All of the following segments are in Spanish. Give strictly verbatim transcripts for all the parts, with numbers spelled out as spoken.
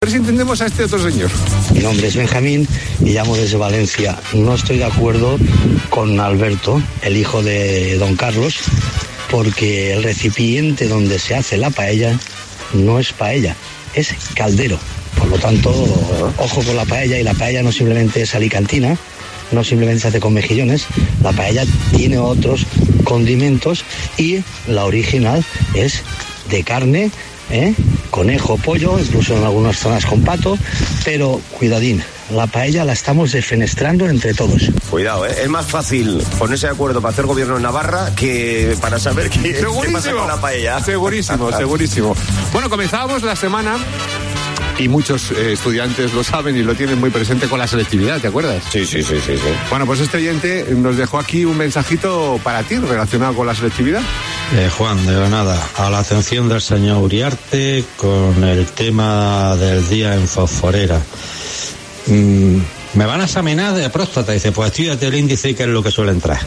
A ver si entendemos a este otro señor. Mi nombre es Benjamín y llamo desde Valencia. No estoy de acuerdo con Alberto, el hijo de don Carlos, porque el recipiente donde se hace la paella no es paella, es caldero. Por lo tanto, ojo con la paella, y la paella no simplemente es alicantina, no simplemente se hace con mejillones, la paella tiene otros condimentos y la original es de carne, ¿eh? Conejo, pollo, incluso en algunas zonas con pato, pero cuidadín, la paella la estamos defenestrando entre todos. Cuidado, ¿eh? Es más fácil ponerse de acuerdo para hacer gobierno en Navarra que para saber qué, qué pasa con la paella. Segurísimo, segurísimo. Bueno, comenzábamos la semana, y muchos eh, estudiantes lo saben y lo tienen muy presente, con la selectividad, ¿te acuerdas? Sí, sí, sí, sí, sí. Bueno, pues este oyente nos dejó aquí un mensajito para ti relacionado con la selectividad. Eh, Juan, de Granada, a la atención del señor Uriarte con el tema del día en Fosforera. Mm, me van a examinar de próstata. Dice, pues estudiate el índice y qué es lo que suele entrar.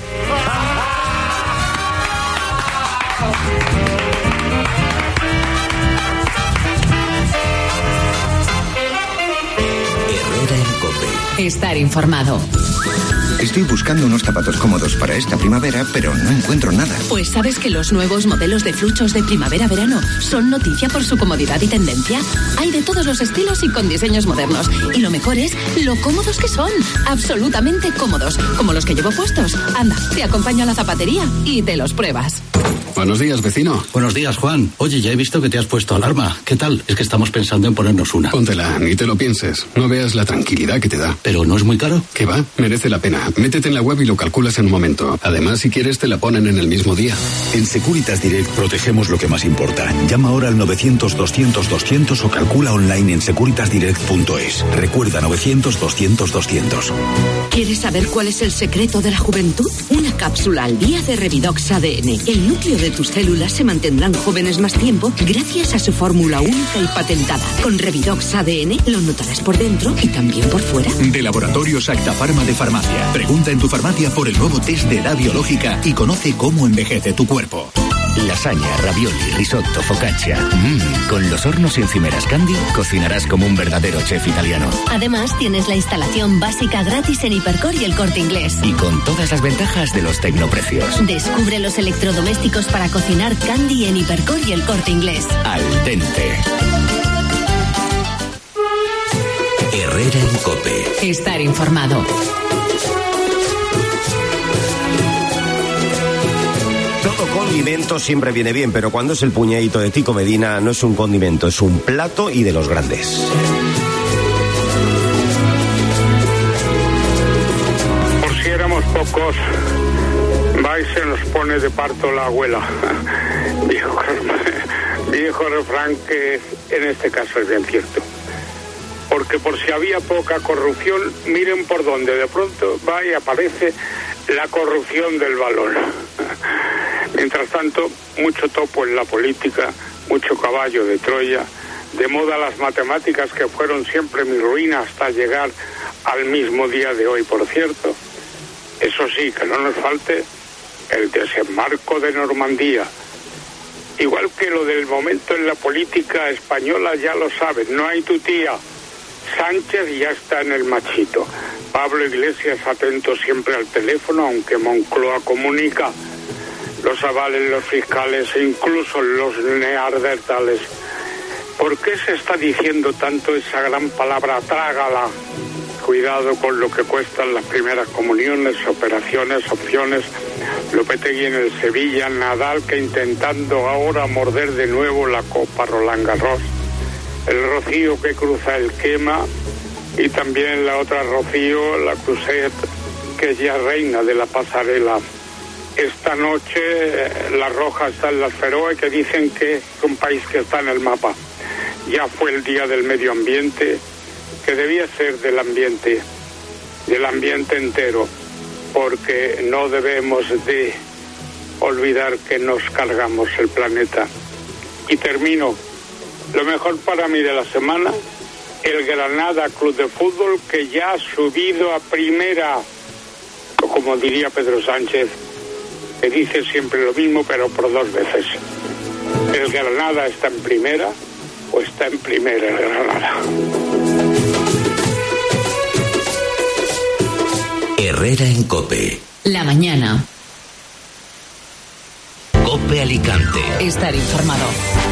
Estar informado. Estoy buscando unos zapatos cómodos para esta primavera, pero no encuentro nada. Pues ¿sabes que los nuevos modelos de fluchos de primavera-verano son noticia por su comodidad y tendencia? Hay de todos los estilos y con diseños modernos. Y lo mejor es lo cómodos que son. Absolutamente cómodos. Como los que llevo puestos. Anda, te acompaño a la zapatería y te los pruebas. Buenos días, vecino. Buenos días, Juan. Oye, ya he visto que te has puesto alarma. ¿Qué tal? Es que estamos pensando en ponernos una. Póntela, ni te lo pienses. No veas la tranquilidad que te da. ¿Pero no es muy caro? ¿Qué va? Merece la pena. Métete en la web y lo calculas en un momento. Además, si quieres, te la ponen en el mismo día. En Securitas Direct protegemos lo que más importa. Llama ahora al novecientos doscientos doscientos o calcula online en securitas direct punto es. Recuerda, novecientos doscientos doscientos. ¿Quieres saber cuál es el secreto de la juventud? Una cápsula al día de Revidox A D N. El núcleo de tus células se mantendrán jóvenes más tiempo gracias a su fórmula única y patentada. Con Revidox A D N lo notarás por dentro y también por fuera. De Laboratorios Acta Pharma de Farmacia. Pregunta en tu farmacia por el nuevo test de edad biológica y conoce cómo envejece tu cuerpo. Lasaña, ravioli, risotto, focaccia. Mmm, con los hornos y encimeras Candy cocinarás como un verdadero chef italiano. Además, tienes la instalación básica gratis en Hipercor y El Corte Inglés. Y con todas las ventajas de los tecnoprecios. Descubre los electrodomésticos para cocinar Candy en Hipercor y El Corte Inglés. Al dente. Herrera en COPE. Estar informado. Todo condimento siempre viene bien, pero cuando es el puñadito de Tico Medina no es un condimento, es un plato y de los grandes. Por si éramos pocos, va y se nos pone de parto la abuela. Viejo, viejo refrán que en este caso es bien cierto. Porque por si había poca corrupción, miren por dónde de pronto va y aparece la corrupción del balón. Mientras tanto, mucho topo en la política, mucho caballo de Troya, de moda las matemáticas que fueron siempre mi ruina hasta llegar al mismo día de hoy, por cierto. Eso sí, que no nos falte el desembarco de Normandía. Igual que lo del momento en la política española, ya lo saben, no hay tutía. Sánchez ya está en el machito. Pablo Iglesias atento siempre al teléfono, aunque Moncloa comunica. Los avales, los fiscales e incluso los neandertales. ¿Por qué se está diciendo tanto esa gran palabra trágala? Cuidado con lo que cuestan las primeras comuniones, operaciones, opciones. Lopetegui en el Sevilla, Nadal que intentando ahora morder de nuevo la Copa Roland Garros. El Rocío que cruza el Quema y también la otra Rocío, la Cruzet, que es ya reina de la pasarela. Esta noche la Roja está en las Feroe, que dicen que es un país que está en el mapa. Ya fue el día del medio ambiente, que debía ser del ambiente, del ambiente entero, porque no debemos de olvidar que nos cargamos el planeta. Y termino. Lo mejor para mí de la semana, el Granada Club de Fútbol, que ya ha subido a primera, o como diría Pedro Sánchez, que dice siempre lo mismo, pero por dos veces. El Granada está en primera, o está en primera el Granada. Herrera en COPE. La mañana. COPE Alicante. Estar informado.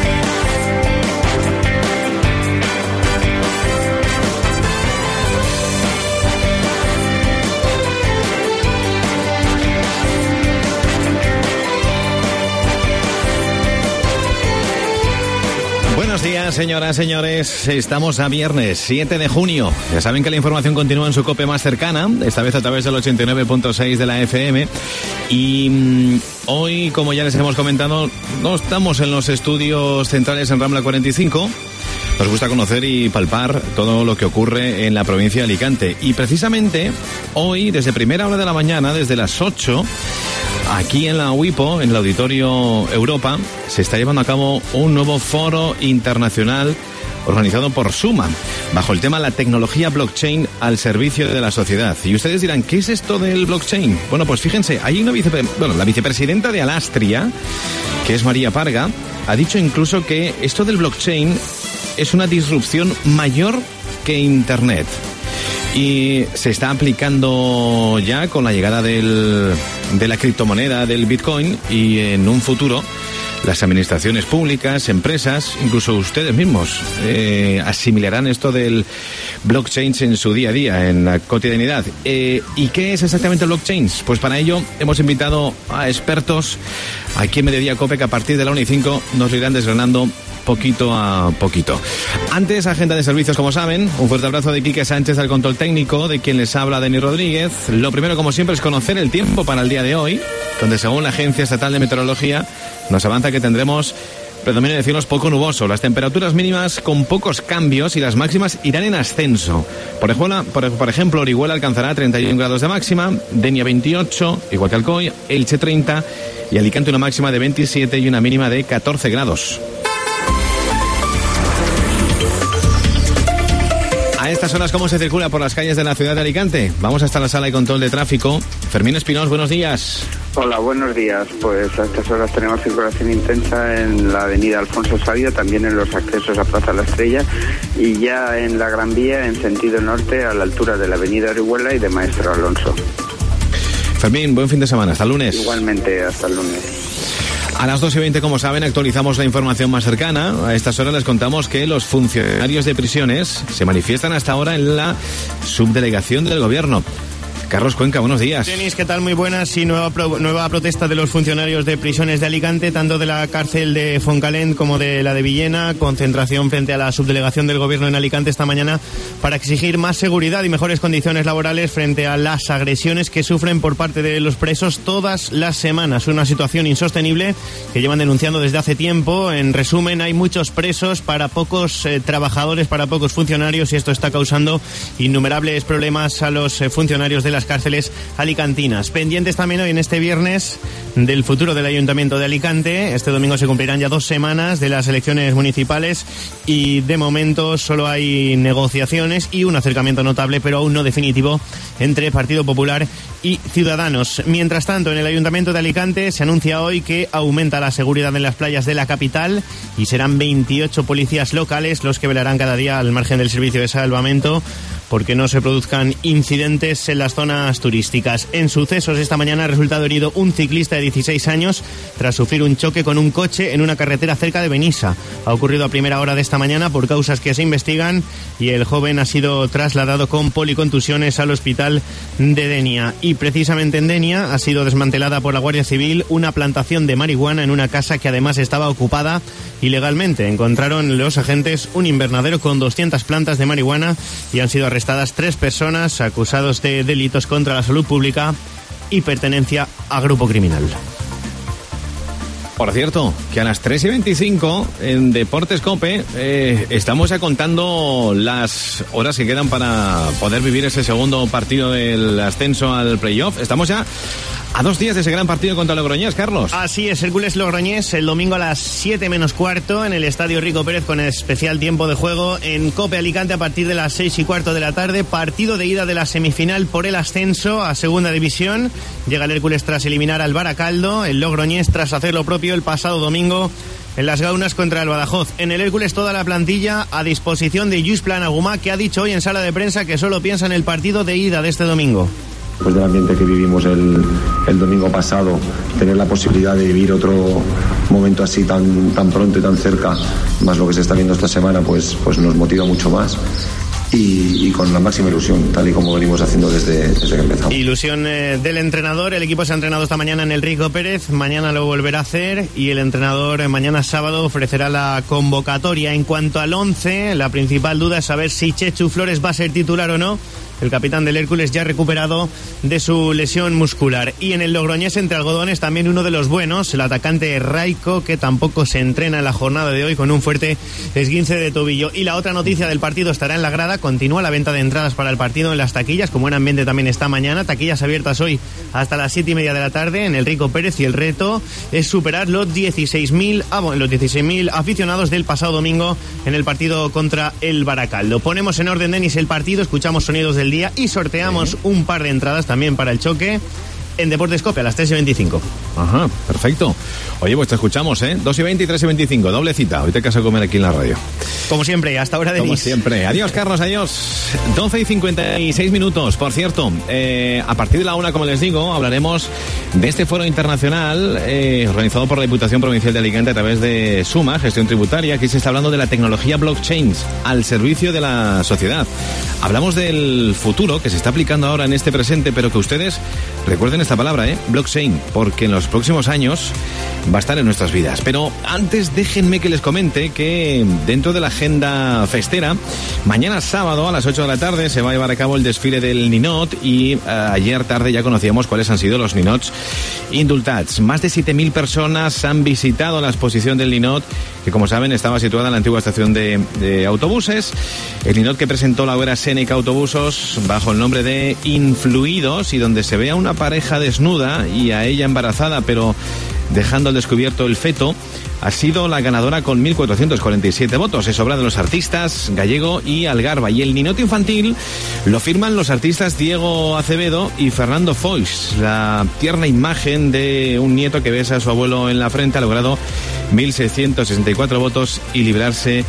Buenos días, señoras, señores. Estamos a viernes siete de junio. Ya saben que la información continúa en su COPE más cercana, esta vez a través del ochenta y nueve punto seis de la F M. Y mmm, hoy, como ya les hemos comentado, no estamos en los estudios centrales en Rambla cuarenta y cinco. Nos gusta conocer y palpar todo lo que ocurre en la provincia de Alicante. Y precisamente hoy, desde primera hora de la mañana, desde las ocho... aquí en la WIPO, en el Auditorio Europa, se está llevando a cabo un nuevo foro internacional organizado por Suma, bajo el tema La tecnología blockchain al servicio de la sociedad. Y ustedes dirán, ¿qué es esto del blockchain? Bueno, pues fíjense, hay una vicepre- bueno, la vicepresidenta de Alastria, que es María Parga, ha dicho incluso que esto del blockchain es una disrupción mayor que Internet. Y se está aplicando ya con la llegada del, de la criptomoneda, del Bitcoin, y en un futuro las administraciones públicas, empresas, incluso ustedes mismos, eh, asimilarán esto del blockchain en su día a día, en la cotidianidad. Eh, ¿Y qué es exactamente el blockchain? Pues para ello hemos invitado a expertos aquí en Mediodía COPE, que a partir de la una y cinco nos lo irán desgranando poquito a poquito. Antes, agenda de servicios, como saben. Un fuerte abrazo de Quique Sánchez al control técnico, de quien les habla Denis Rodríguez. Lo primero, como siempre, es conocer el tiempo para el día de hoy, donde según la Agencia Estatal de Meteorología nos avanza que tendremos predominio de cielos poco nuboso, las temperaturas mínimas con pocos cambios y las máximas irán en ascenso. Por ejemplo, por, por ejemplo Orihuela alcanzará treinta y uno grados de máxima, Denia veintiocho, igual que Alcoy, Elche treinta y Alicante una máxima de veintisiete y una mínima de catorce grados. A estas horas, ¿cómo se circula por las calles de la ciudad de Alicante? Vamos hasta la sala de control de tráfico. Fermín Espinós, buenos días. Hola, buenos días. Pues a estas horas tenemos circulación intensa en la avenida Alfonso Sabio, también en los accesos a Plaza La Estrella, y ya en la Gran Vía en sentido norte a la altura de la avenida Orihuela y de Maestro Alonso. Fermín, buen fin de semana. Hasta el lunes. Igualmente, hasta el lunes. A las dos y veinte, como saben, actualizamos la información más cercana. A estas horas les contamos que los funcionarios de prisiones se manifiestan hasta ahora en la subdelegación del Gobierno. Carlos Cuenca, buenos días. Denis, ¿qué tal? Muy buenas. Sí, nueva, pro, nueva protesta de los funcionarios de prisiones de Alicante, tanto de la cárcel de Foncalent como de la de Villena. Concentración frente a la subdelegación del Gobierno en Alicante esta mañana para exigir más seguridad y mejores condiciones laborales frente a las agresiones que sufren por parte de los presos todas las semanas. Una situación insostenible que llevan denunciando desde hace tiempo. En resumen, hay muchos presos para pocos eh, trabajadores, para pocos funcionarios, y esto está causando innumerables problemas a los eh, funcionarios de las cárceles alicantinas. Pendientes también hoy, en este viernes, del futuro del Ayuntamiento de Alicante. Este domingo se cumplirán ya dos semanas de las elecciones municipales y de momento solo hay negociaciones y un acercamiento notable, pero aún no definitivo, entre Partido Popular y Ciudadanos. Mientras tanto, en el Ayuntamiento de Alicante se anuncia hoy que aumenta la seguridad en las playas de la capital y serán veintiocho policías locales los que velarán cada día al margen del servicio de salvamento porque no se produzcan incidentes en las zonas turísticas. En sucesos, esta mañana ha resultado herido un ciclista de dieciséis años tras sufrir un choque con un coche en una carretera cerca de Benissa. Ha ocurrido a primera hora de esta mañana por causas que se investigan y el joven ha sido trasladado con policontusiones al hospital de Denia. Y precisamente en Denia ha sido desmantelada por la Guardia Civil una plantación de marihuana en una casa que además estaba ocupada ilegalmente. Encontraron los agentes un invernadero con doscientas plantas de marihuana y han sido arrestadas tres personas acusados de delitos contra la salud pública y pertenencia a grupo criminal. Por cierto, que a las tres y veinticinco en Deportes COPE eh, estamos ya contando las horas que quedan para poder vivir ese segundo partido del ascenso al playoff. Estamos ya a dos días de ese gran partido contra Logroñés, Carlos. Así es, Hércules Logroñés, el domingo a las siete menos cuarto en el Estadio Rico Pérez con especial tiempo de juego en COPE Alicante a partir de las seis y cuarto de la tarde. Partido de ida de la semifinal por el ascenso a Segunda División. Llega el Hércules tras eliminar al Baracaldo, el Logroñés tras hacer lo propio el pasado domingo en las Gaunas contra el Badajoz. En el Hércules toda la plantilla a disposición de Lluís Planagumá, que ha dicho hoy en sala de prensa que solo piensa en el partido de ida de este domingo. Después del ambiente que vivimos el, el domingo pasado, tener la posibilidad de vivir otro momento así tan, tan pronto y tan cerca, más lo que se está viendo esta semana, pues, pues nos motiva mucho más. Y, y con la máxima ilusión, tal y como venimos haciendo desde, desde que empezamos. Ilusión eh, del entrenador. El equipo se ha entrenado esta mañana en el Rico Pérez, mañana lo volverá a hacer y el entrenador eh, mañana sábado ofrecerá la convocatoria. En cuanto al once, la principal duda es saber si Chechu Flores va a ser titular o no. El capitán del Hércules ya ha recuperado de su lesión muscular. Y en el Logroñés entre algodones también uno de los buenos, el atacante Raico, que tampoco se entrena en la jornada de hoy con un fuerte esguince de tobillo. Y la otra noticia del partido estará en la grada. Continúa la venta de entradas para el partido en las taquillas, con buen ambiente también esta mañana. Taquillas abiertas hoy hasta las siete y media de la tarde en el Rico Pérez, y el reto es superar los dieciséis mil ah, bueno, los dieciséis mil aficionados del pasado domingo en el partido contra el Baracaldo. Ponemos en orden, Denis, el partido, escuchamos sonidos del día y sorteamos sí. un par de entradas también para el choque en Deportes Cope a las tres y veinticinco. Ajá, perfecto. Oye, pues te escuchamos, ¿eh? dos y veinte y tres y veinticinco, doble cita. Hoy te vas a comer aquí en la radio. Como siempre, hasta ahora, Denis. Como siempre. Adiós, Carlos, adiós. doce y cincuenta y seis minutos. Por cierto, eh, a partir de la una, como les digo, hablaremos de este foro internacional eh, organizado por la Diputación Provincial de Alicante a través de SUMA, Gestión Tributaria. Aquí se está hablando de la tecnología blockchain al servicio de la sociedad. Hablamos del futuro que se está aplicando ahora en este presente, pero que ustedes recuerden esta palabra, ¿eh? Blockchain, porque en los próximos años va a estar en nuestras vidas. Pero antes déjenme que les comente que dentro de la agenda festera, mañana sábado a las ocho de la tarde se va a llevar a cabo el desfile del Ninot y uh, ayer tarde ya conocíamos cuáles han sido los Ninots indultats. Más de siete mil personas han visitado la exposición del Ninot, que como saben estaba situada en la antigua estación de, de autobuses. El Ninot que presentó la obra Seneca Autobusos bajo el nombre de Influidos, y donde se ve a una pareja desnuda y a ella embarazada, pero dejando al descubierto el feto, ha sido la ganadora con mil cuatrocientos cuarenta y siete votos. Es obra de los artistas Gallego y Algarba. Y el Ninot infantil lo firman los artistas Diego Acevedo y Fernando Foix. La tierna imagen de un nieto que besa a su abuelo en la frente ha logrado mil seiscientos sesenta y cuatro votos y librarse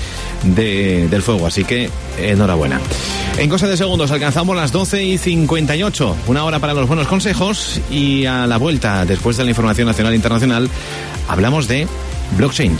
de, del fuego. Así que enhorabuena. En cosa de segundos alcanzamos las doce y cincuenta y ocho. Una hora para los buenos consejos, y a la vuelta, después de la información nacional e internacional, hablamos de blockchain.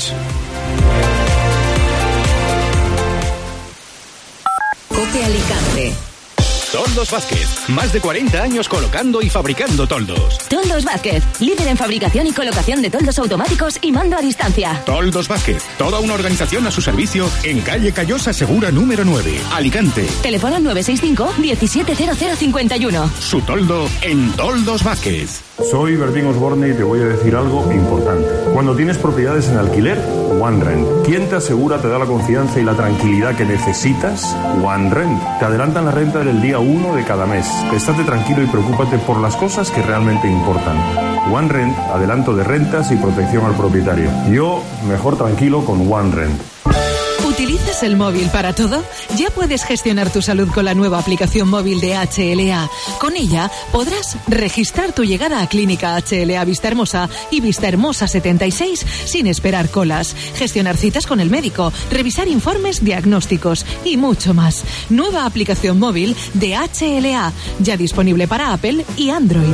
Cope Alicante. Toldos Vázquez, más de cuarenta años colocando y fabricando toldos. Toldos Vázquez, líder en fabricación y colocación de toldos automáticos y mando a distancia. Toldos Vázquez, toda una organización a su servicio en calle Callosa Segura número nueve, Alicante. Teléfono nueve seis cinco, diecisiete cero cero cincuenta y uno. Su toldo en Toldos Vázquez. Soy Bertín Osborne y te voy a decir algo importante. Cuando tienes propiedades en alquiler, OneRent. ¿Quién te asegura, te da la confianza y la tranquilidad que necesitas? OneRent. Te adelantan la renta del día uno de cada mes. Estate tranquilo y preocúpate por las cosas que realmente importan. OneRent, adelanto de rentas y protección al propietario. Yo, mejor tranquilo con OneRent. ¿Utilizas el móvil para todo? Ya puedes gestionar tu salud con la nueva aplicación móvil de H L A. Con ella podrás registrar tu llegada a Clínica H L A Vista Hermosa y Vista Hermosa setenta y seis sin esperar colas, gestionar citas con el médico, revisar informes diagnósticos y mucho más. Nueva aplicación móvil de H L A, ya disponible para Apple y Android.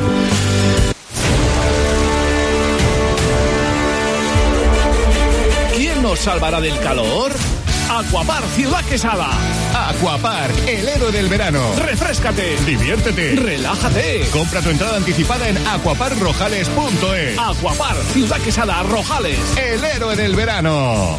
¿Quién nos salvará del calor? Aquapark Ciudad Quesada. Aquapark, el héroe del verano. Refréscate, diviértete, relájate. Compra tu entrada anticipada en aquapark rojales punto es. Aquapark Ciudad Quesada, Rojales, el héroe del verano.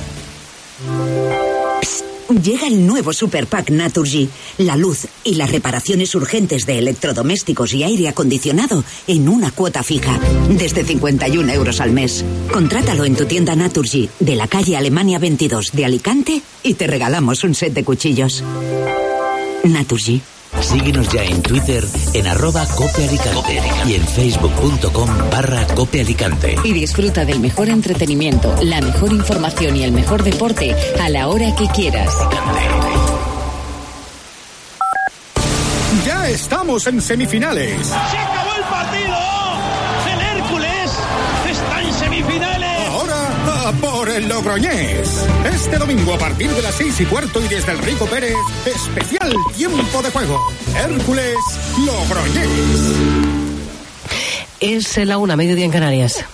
Llega el nuevo Super Pack Naturgy, la luz y las reparaciones urgentes de electrodomésticos y aire acondicionado en una cuota fija, desde cincuenta y un euros al mes. Contrátalo en tu tienda Naturgy de la calle Alemania veintidós de Alicante y te regalamos un set de cuchillos. Naturgy. Síguenos ya en Twitter en arroba copealicante y en facebook.com barra copealicante. Y disfruta del mejor entretenimiento, la mejor información y el mejor deporte a la hora que quieras. Ya estamos en semifinales. ¡Se acabó el partido! ¡El Hércules está en semifinales! Ahora por el Logroñés. Este domingo a partir de las seis y cuarto y desde el Rico Pérez, especial tiempo de juego. Hércules Logroñés. Es la una, mediodía en Canarias.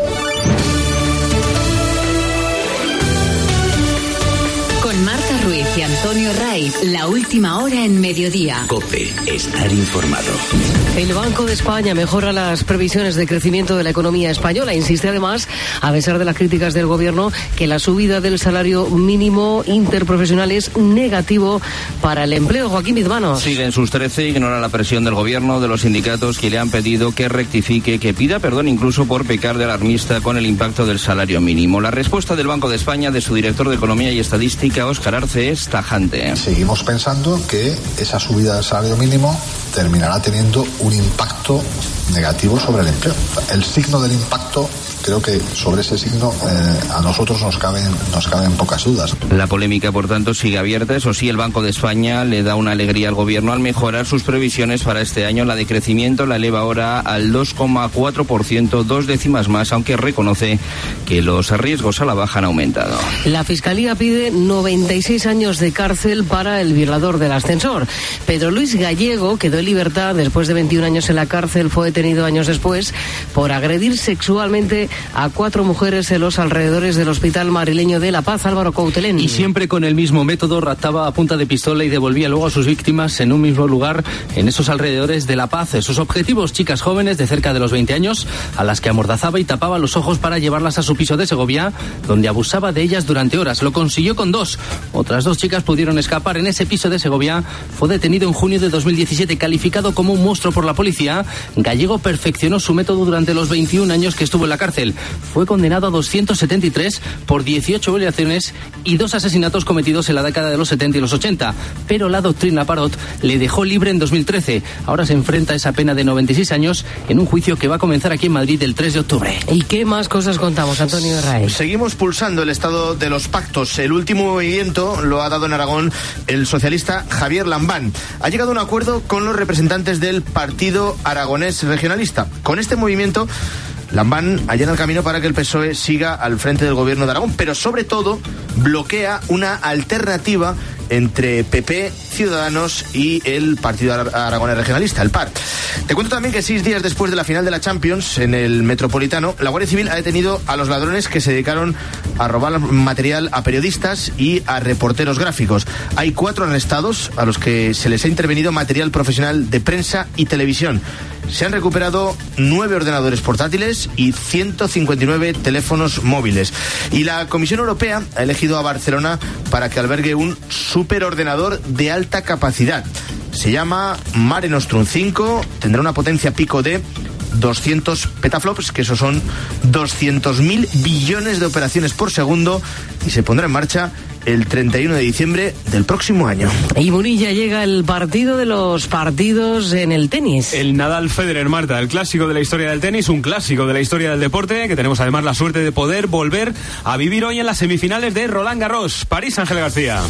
Con Marta Ruiz y Antonio Raiz, la última hora en mediodía. COPE, estar informado. El Banco de España mejora las previsiones de crecimiento de la economía española. Insiste además, a pesar de las críticas del gobierno, que la subida del salario mínimo interprofesional es negativo para el empleo. Joaquín Bizmano. Sigue en sus trece, ignora la presión del gobierno, de los sindicatos que le han pedido que rectifique, que pida perdón incluso por pecar de alarmista con el impacto del salario mínimo. La respuesta del Banco de España, de su director de Economía y Estadística, Óscar Arce, es tajante. Seguimos pensando que esa subida del salario mínimo terminará teniendo un impacto negativo sobre el empleo. El signo del impacto, creo que sobre ese signo eh, a nosotros nos caben, nos caben pocas dudas. La polémica, por tanto, sigue abierta. Eso sí, el Banco de España le da una alegría al gobierno al mejorar sus previsiones para este año. La de crecimiento la eleva ahora al dos coma cuatro por ciento, dos décimas más, aunque reconoce que los riesgos a la baja han aumentado. La Fiscalía pide noventa y seis años de cárcel para el violador del ascensor. Pedro Luis Gallego quedó en libertad después de veintiún años en la cárcel. Fue detenido años después por agredir sexualmente a cuatro mujeres en los alrededores del Hospital Madrileño de La Paz. Álvaro Coutelén. Y siempre con el mismo método, raptaba a punta de pistola y devolvía luego a sus víctimas en un mismo lugar, en esos alrededores de La Paz. Sus objetivos, chicas jóvenes de cerca de los veinte años, a las que amordazaba y tapaba los ojos para llevarlas a su piso de Segovia, donde abusaba de ellas durante horas. Lo consiguió con dos. Otras dos chicas pudieron escapar. En ese piso de Segovia fue detenido en junio de dos mil diecisiete, calificado como un monstruo por la policía. Gallego perfeccionó su método durante los veintiún años que estuvo en la cárcel. Fue condenado a doscientos setenta y tres por dieciocho violaciones y dos asesinatos cometidos en la década de los setenta y los ochenta. Pero la doctrina Parot le dejó libre en dos mil trece. Ahora se enfrenta a esa pena de noventa y seis años en un juicio que va a comenzar aquí en Madrid el tres de octubre. ¿Y qué más cosas contamos, Antonio Herrera? Seguimos pulsando el estado de los pactos. El último movimiento lo ha dado en Aragón el socialista Javier Lambán. Ha llegado a un acuerdo con los representantes del Partido Aragonés Regionalista. Con este movimiento, Lambán allana el camino para que el P S O E siga al frente del gobierno de Aragón, pero sobre todo bloquea una alternativa entre P P, Ciudadanos y el Partido Aragonés Regionalista, el P A R. Te cuento también que seis días después de la final de la Champions en el Metropolitano, la Guardia Civil ha detenido a los ladrones que se dedicaron a robar material a periodistas y a reporteros gráficos. Hay cuatro arrestados a los que se les ha intervenido material profesional de prensa y televisión. Se han recuperado nueve ordenadores portátiles y ciento cincuenta y nueve teléfonos móviles. Y la Comisión Europea ha elegido a Barcelona para que albergue un superordenador de alta capacidad. Se llama Mare Nostrum cinco, tendrá una potencia pico de doscientos petaflops, que eso son doscientos mil billones de operaciones por segundo, y se pondrá en marcha el treinta y uno de diciembre del próximo año. Y Munilla, llega el partido de los partidos en el tenis. El Nadal-Federer, Marta, el clásico de la historia del tenis, un clásico de la historia del deporte, que tenemos además la suerte de poder volver a vivir hoy en las semifinales de Roland Garros. París, Ángel García.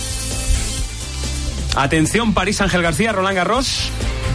Atención, París, Ángel García, Roland Garros.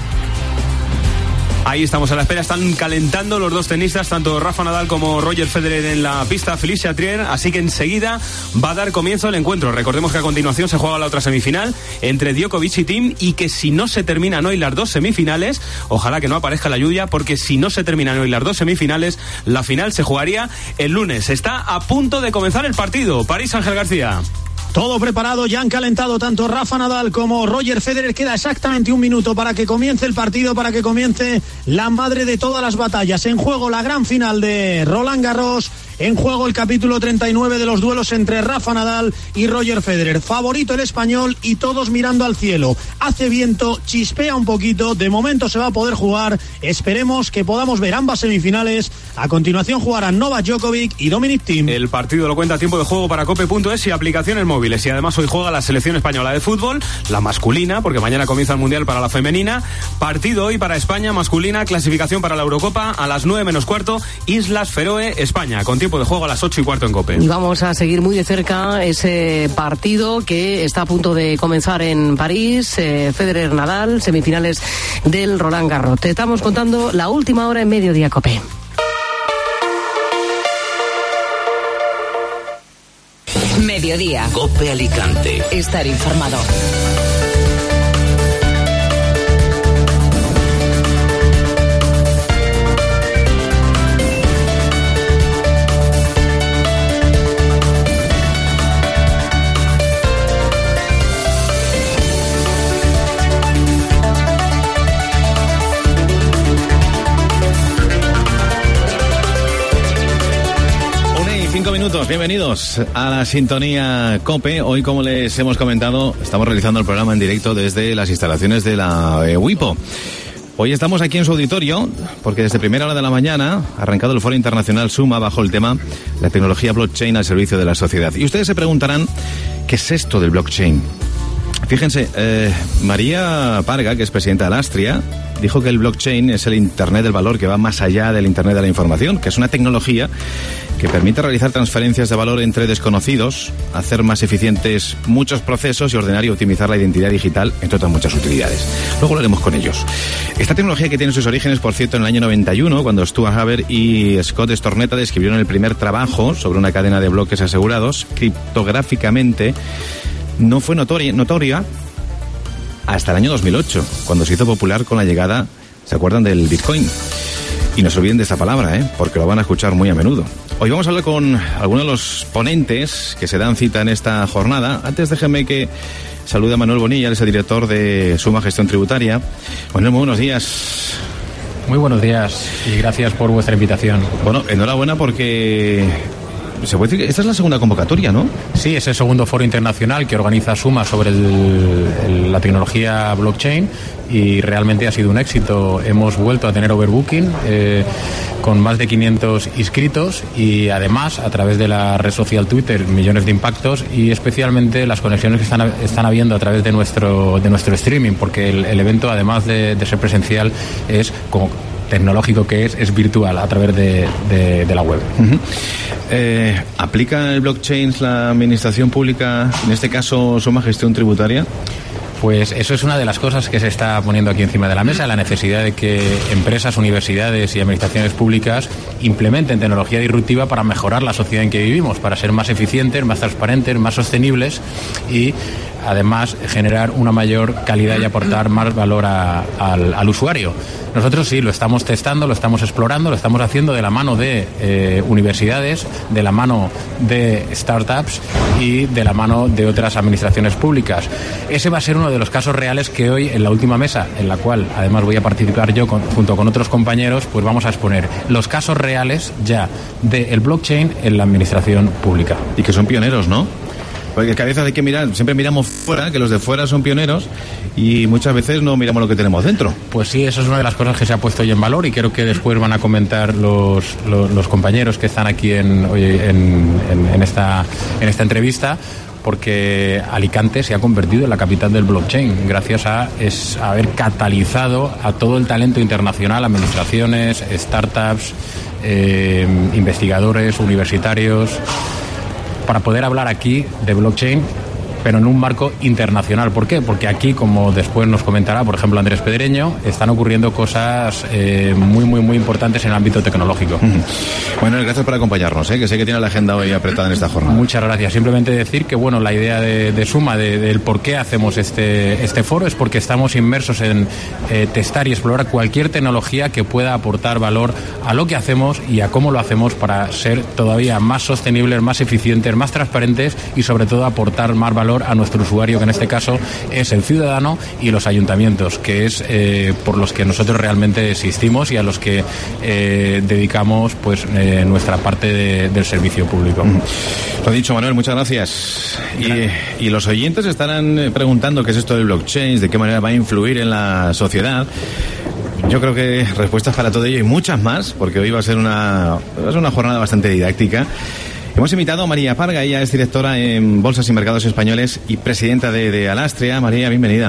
Ahí estamos a la espera, están calentando los dos tenistas, tanto Rafa Nadal como Roger Federer en la pista, Felicia Trier, así que enseguida va a dar comienzo el encuentro. Recordemos que a continuación se juega la otra semifinal entre Djokovic y Thiem, y que si no se terminan hoy las dos semifinales, ojalá que no aparezca la lluvia, porque si no se terminan hoy las dos semifinales, la final se jugaría el lunes. Está a punto de comenzar el partido. París, Ángel García. Todo preparado, ya han calentado tanto Rafa Nadal como Roger Federer. Queda exactamente un minuto para que comience el partido, para que comience la madre de todas las batallas. En juego la gran final de Roland Garros. En juego el capítulo treinta y nueve de los duelos entre Rafa Nadal y Roger Federer. Favorito el español y todos mirando al cielo. Hace viento, chispea un poquito. De momento se va a poder jugar. Esperemos que podamos ver ambas semifinales. A continuación jugarán Novak Djokovic y Dominic Thiem. El partido lo cuenta a tiempo de juego para cope punto es y aplicaciones móviles. Y además hoy juega la selección española de fútbol, la masculina, porque mañana comienza el Mundial para la femenina. Partido hoy para España masculina, clasificación para la Eurocopa a las nueve menos cuarto, Islas Feroe, España, con tiempo de juego a las ocho y cuarto en COPE. Y vamos a seguir muy de cerca ese partido que está a punto de comenzar en París, eh, Federer-Nadal, semifinales del Roland Garros. Te estamos contando la última hora en Mediodía COPE. Mediodía. COPE Alicante. Estar informado. Minutos, bienvenidos a la sintonía COPE. Hoy, como les hemos comentado, estamos realizando el programa en directo desde las instalaciones de la eh, WIPO. Hoy estamos aquí en su auditorio porque desde primera hora de la mañana ha arrancado el Foro Internacional Suma bajo el tema la tecnología blockchain al servicio de la sociedad. Y ustedes se preguntarán, ¿qué es esto del blockchain? Fíjense, eh, María Parga, que es presidenta de Alastria, dijo que el blockchain es el Internet del valor que va más allá del Internet de la información, que es una tecnología que permite realizar transferencias de valor entre desconocidos, hacer más eficientes muchos procesos y ordenar y optimizar la identidad digital, entre otras muchas utilidades. Luego lo haremos con ellos. Esta tecnología, que tiene sus orígenes, por cierto, en el año noventa y uno, cuando Stuart Haber y Scott Stornetta describieron el primer trabajo sobre una cadena de bloques asegurados criptográficamente, no fue notoria, notoria hasta el año dos mil ocho, cuando se hizo popular con la llegada, ¿se acuerdan?, del Bitcoin. Y no se olviden de esta palabra, ¿eh?, porque lo van a escuchar muy a menudo. Hoy vamos a hablar con algunos de los ponentes que se dan cita en esta jornada. Antes déjenme que salude a Manuel Bonilla, él es el director de Suma Gestión Tributaria. Manuel, muy buenos días. Muy buenos días y gracias por vuestra invitación. Bueno, enhorabuena porque se puede decir que esta es la segunda convocatoria, ¿no? Sí, es el segundo foro internacional que organiza Suma sobre el, el, la tecnología blockchain y realmente ha sido un éxito. Hemos vuelto a tener overbooking eh, con más de quinientos inscritos y además a través de la red social Twitter millones de impactos y especialmente las conexiones que están, están habiendo a través de nuestro, de nuestro streaming, porque el, el evento, además de, de ser presencial, es como tecnológico que es, es virtual a través de, de, de la web. Uh-huh. Eh, ¿Aplica el blockchain la administración pública, en este caso Suma Gestión Tributaria? Pues eso es una de las cosas que se está poniendo aquí encima de la mesa, la necesidad de que empresas, universidades y administraciones públicas implementen tecnología disruptiva para mejorar la sociedad en que vivimos, para ser más eficientes, más transparentes, más sostenibles y además generar una mayor calidad y aportar más valor a, al, al usuario. Nosotros sí, lo estamos testando, lo estamos explorando, lo estamos haciendo de la mano de eh, universidades, de la mano de startups y de la mano de otras administraciones públicas. Ese va a ser uno de los casos reales que hoy, en la última mesa, en la cual además voy a participar yo con, junto con otros compañeros, pues vamos a exponer los casos reales ya del blockchain en la administración pública. Y que son pioneros, ¿no? Porque a veces hay que mirar, siempre miramos fuera, que los de fuera son pioneros y muchas veces no miramos lo que tenemos dentro. Pues sí, eso es una de las cosas que se ha puesto hoy en valor y creo que después van a comentar los, los, los compañeros que están aquí en, en, en, en, esta, en esta entrevista, porque Alicante se ha convertido en la capital del blockchain gracias a, es, a haber catalizado a todo el talento internacional, administraciones, startups, eh, investigadores, universitarios, para poder hablar aquí de blockchain, pero en un marco internacional. ¿Por qué? Porque aquí, como después nos comentará, por ejemplo, Andrés Pedreño, están ocurriendo cosas eh, muy, muy, muy importantes en el ámbito tecnológico. Bueno, gracias por acompañarnos, ¿eh? Que sé que tiene la agenda hoy apretada en esta jornada. Muchas gracias. Simplemente decir que, bueno, la idea de, de Suma, de, del por qué hacemos este, este foro, es porque estamos inmersos en eh, testar y explorar cualquier tecnología que pueda aportar valor a lo que hacemos y a cómo lo hacemos para ser todavía más sostenibles, más eficientes, más transparentes y, sobre todo, aportar más valor a nuestro usuario, que en este caso es el ciudadano y los ayuntamientos, que es eh, por los que nosotros realmente existimos y a los que eh, dedicamos pues eh, nuestra parte de, del servicio público. Lo dicho, Manuel, muchas gracias. Y, y los oyentes estarán preguntando qué es esto del blockchain, de qué manera va a influir en la sociedad. Yo creo que respuestas para todo ello y muchas más, porque hoy va a ser una, va a ser una jornada bastante didáctica. Hemos invitado a María Parga, ella es directora en Bolsas y Mercados Españoles y presidenta de, de Alastria. María, bienvenida.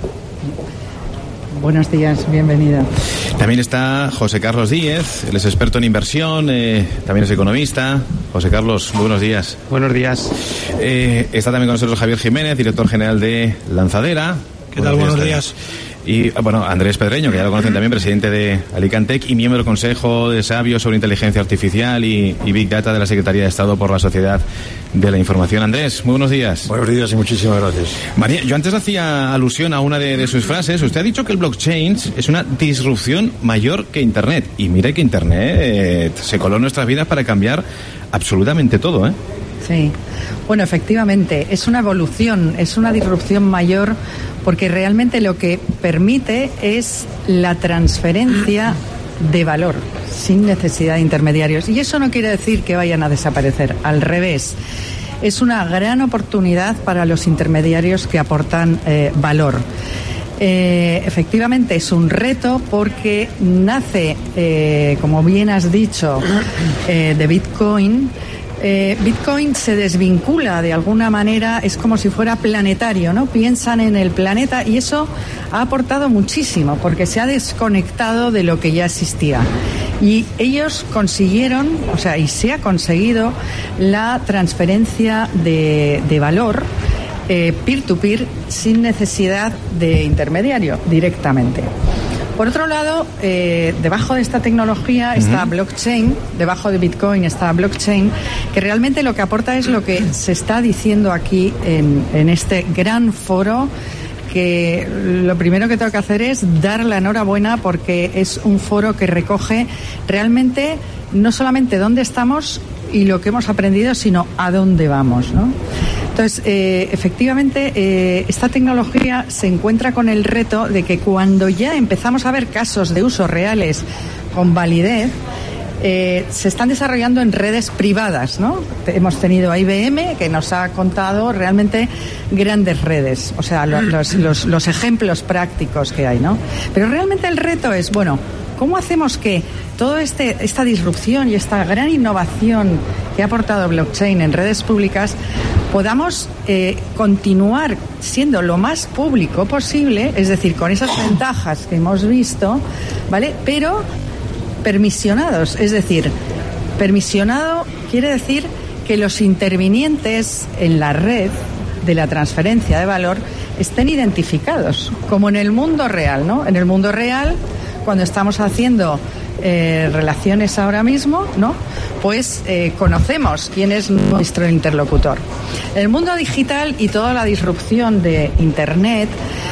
Buenos días, bienvenida. También está José Carlos Díez, él es experto en inversión, eh, también es economista. José Carlos, muy buenos días. Buenos días. Eh, está también con nosotros Javier Jiménez, director general de Lanzadera, ¿Qué tal? Buenos días. Y bueno, Andrés Pedreño, que ya lo conocen también, presidente de Alicantec y miembro del Consejo de Sabios sobre Inteligencia Artificial y, y Big Data de la Secretaría de Estado por la Sociedad de la Información. Andrés, muy buenos días. Buenos días y muchísimas gracias. María, yo antes hacía alusión a una de, de sus frases. Usted ha dicho que el blockchain es una disrupción mayor que Internet. Y mire que Internet eh, se coló en nuestras vidas para cambiar absolutamente todo, ¿eh? Sí, bueno, efectivamente, es una evolución, es una disrupción mayor porque realmente lo que permite es la transferencia de valor sin necesidad de intermediarios. Y eso no quiere decir que vayan a desaparecer, al revés. Es una gran oportunidad para los intermediarios que aportan eh, valor. Eh, efectivamente es un reto porque nace, eh, como bien has dicho, eh, de Bitcoin. Eh, Bitcoin se desvincula de alguna manera, es como si fuera planetario, ¿no? Piensan en el planeta y eso ha aportado muchísimo porque se ha desconectado de lo que ya existía. Y ellos consiguieron, o sea, y se ha conseguido la transferencia de, de valor eh, peer-to-peer sin necesidad de intermediario, directamente. Por otro lado, eh, debajo de esta tecnología está uh-huh. blockchain, debajo de Bitcoin está blockchain, que realmente lo que aporta es lo que se está diciendo aquí en, en este gran foro, que lo primero que tengo que hacer es dar la enhorabuena porque es un foro que recoge realmente no solamente dónde estamos y lo que hemos aprendido, sino a dónde vamos, ¿no? Entonces, eh, efectivamente, eh, esta tecnología se encuentra con el reto de que cuando ya empezamos a ver casos de uso reales con validez, eh, se están desarrollando en redes privadas, ¿no? Hemos tenido a I B M que nos ha contado realmente grandes redes, o sea, lo, los, los, los ejemplos prácticos que hay, ¿no? Pero realmente el reto es, bueno, ¿cómo hacemos que toda este, esta disrupción y esta gran innovación que ha aportado blockchain en redes públicas podamos eh, continuar siendo lo más público posible, es decir, con esas ventajas que hemos visto, ¿vale? Pero permisionados, es decir, permisionado quiere decir que los intervinientes en la red de la transferencia de valor estén identificados, como en el mundo real, ¿no? En el mundo real, cuando estamos haciendo eh, relaciones ahora mismo, ¿no? Pues eh, conocemos quién es nuestro interlocutor. En el mundo digital y toda la disrupción de Internet,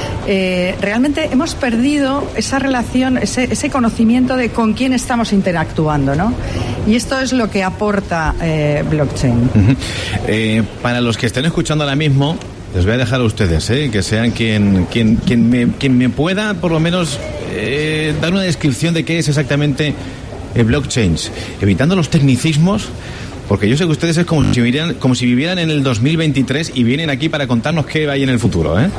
eh, realmente hemos perdido esa relación, ese, ese conocimiento de con quién estamos interactuando, ¿no? Y esto es lo que aporta eh, blockchain. Uh-huh. Eh, para los que estén escuchando ahora mismo, les voy a dejar a ustedes, ¿eh? Que sean quien, quien, quien, me, quien me pueda, por lo menos, eh, dar una descripción de qué es exactamente el blockchain, evitando los tecnicismos, porque yo sé que ustedes es como si vivieran, como si vivieran en el dos mil veintitrés y vienen aquí para contarnos qué hay en el futuro, ¿eh?